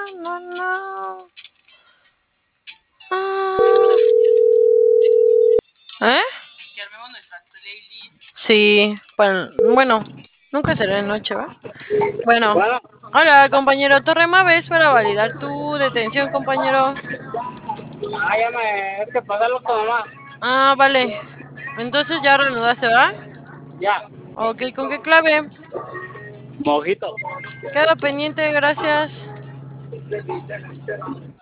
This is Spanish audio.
na, na. Ah. ¿Eh? Sí, bueno, nunca será de noche, ¿va? Bueno, Bueno, hola, compañero Torremaves, para validar tu detención, compañero. es que pasarlo con mamá. Ah, vale. Entonces ya reanudaste, ¿verdad? Ya, Ok, ¿con qué clave? mojito. Queda pendiente, gracias.